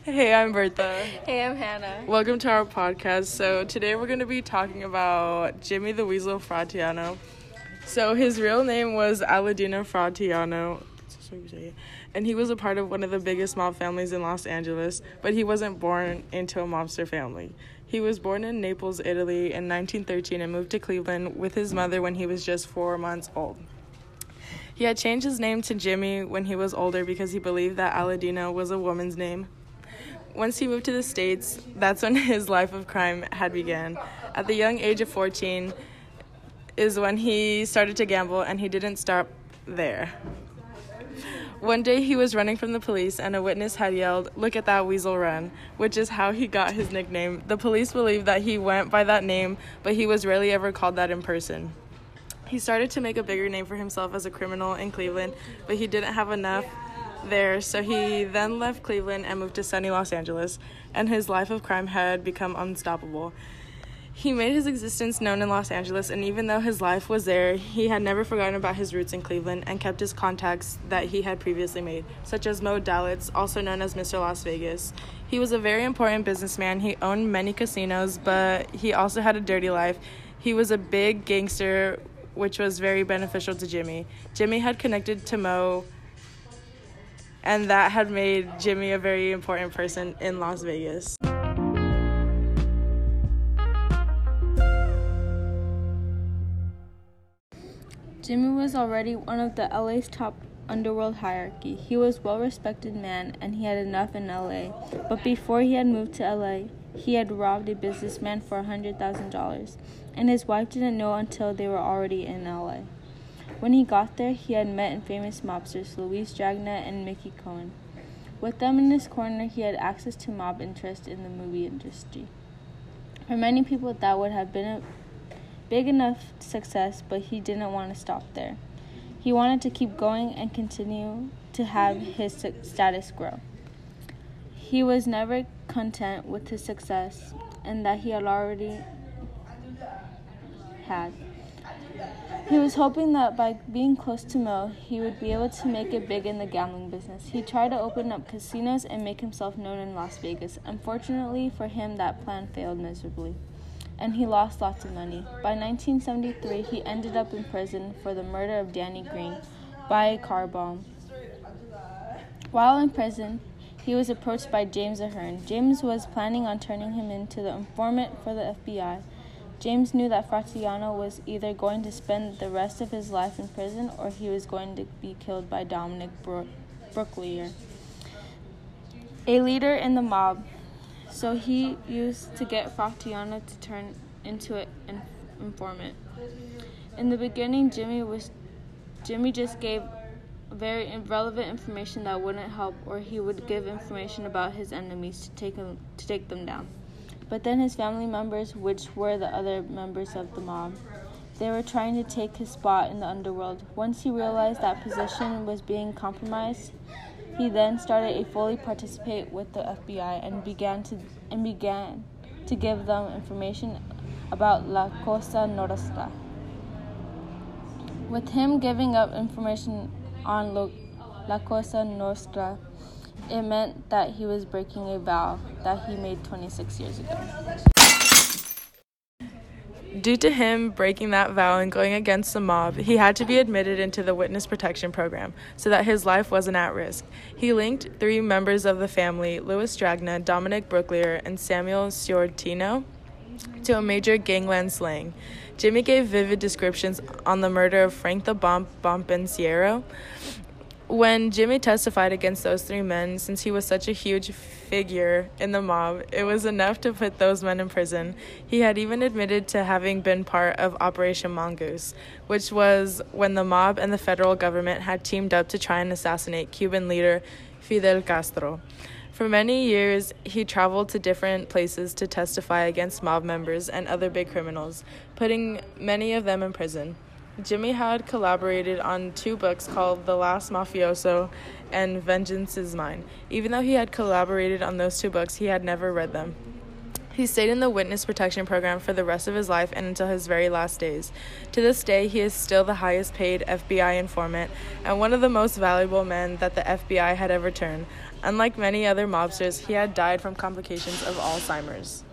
Hey, I'm Bertha. Hey, I'm Hannah. Welcome to our podcast. So today we're going to be talking about Jimmy the Weasel Fratianno. So his real name was Aladino Fratianno, and he was a part of one of the biggest mob families in Los Angeles, but he wasn't born into a mobster family. He was born in Naples, Italy in 1913 and moved to Cleveland with his mother when he was just 4 months old. He had changed his name to Jimmy when he was older because he believed that Aladino was a woman's name. Once he moved to the States, that's when his life of crime had begun. At the young age of 14 is when he started to gamble, and he didn't stop there. One day he was running from the police, and a witness had yelled, "Look at that weasel run," which is how he got his nickname. The police believed that he went by that name, but he was rarely ever called that in person. He started to make a bigger name for himself as a criminal in Cleveland, but he didn't have enough there, so he then left Cleveland and moved to sunny Los Angeles, and his life of crime had become unstoppable. He made his existence known in Los Angeles, and even though his life was there, he had never forgotten about his roots in Cleveland and kept his contacts that he had previously made, such as Mo Dalitz, also known as Mr. Las Vegas. He was a very important businessman. He owned many casinos, but he also had a dirty life. He was a big gangster, which was very beneficial to Jimmy. Jimmy had connected to Mo, and that had made Jimmy a very important person in Las Vegas. Jimmy was already one of the LA's top underworld hierarchy. He was a well-respected man, and he had enough in LA. But before he had moved to LA, he had robbed a businessman for $100,000, and his wife didn't know until they were already in LA. When he got there, he had met famous mobsters Luis Dragnet and Mickey Cohen. With them in his corner, he had access to mob interest in the movie industry. For many people, that would have been a big enough success, but he didn't want to stop there. He wanted to keep going and continue to have his status grow. He was never content with his success and that he had already had. He was hoping that by being close to Mo, he would be able to make it big in the gambling business. He tried to open up casinos and make himself known in Las Vegas. Unfortunately for him, that plan failed miserably, and he lost lots of money. By 1973, he ended up in prison for the murder of Danny Green by a car bomb. While in prison, he was approached by James Ahern. James was planning on turning him into the informant for the FBI. James knew that Fratianno was either going to spend the rest of his life in prison or he was going to be killed by Dominic Brooklier, a leader in the mob. So he used to get Fratianno to turn into an informant. In the beginning, Jimmy just gave very irrelevant information that wouldn't help, or he would give information about his enemies to take them down. But then his family members, which were the other members of the mob, they were trying to take his spot in the underworld. Once he realized that position was being compromised, he then started to fully participate with the FBI and began to give them information about La Cosa Nostra. With him giving up information on La Cosa Nostra, it meant that he was breaking a vow that he made 26 years ago. Due to him breaking that vow and going against the mob, he had to be admitted into the witness protection program so that his life wasn't at risk. He linked 3 members of the family, Luis Dragna, Dominic Brooklier, and Samuel Ciortino, to a major gangland slaying. Jimmy gave vivid descriptions on the murder of Frank the Bompensiero. When Jimmy testified against those 3 men, since he was such a huge figure in the mob, it was enough to put those men in prison. He had even admitted to having been part of Operation Mongoose, which was when the mob and the federal government had teamed up to try and assassinate Cuban leader Fidel Castro. For many years, he traveled to different places to testify against mob members and other big criminals, putting many of them in prison. Jimmy had collaborated on 2 books called The Last Mafioso and Vengeance is Mine. Even though he had collaborated on those 2 books, he had never read them. He stayed in the witness protection program for the rest of his life and until his very last days. To this day, he is still the highest paid FBI informant and one of the most valuable men that the FBI had ever turned. Unlike many other mobsters, he had died from complications of Alzheimer's.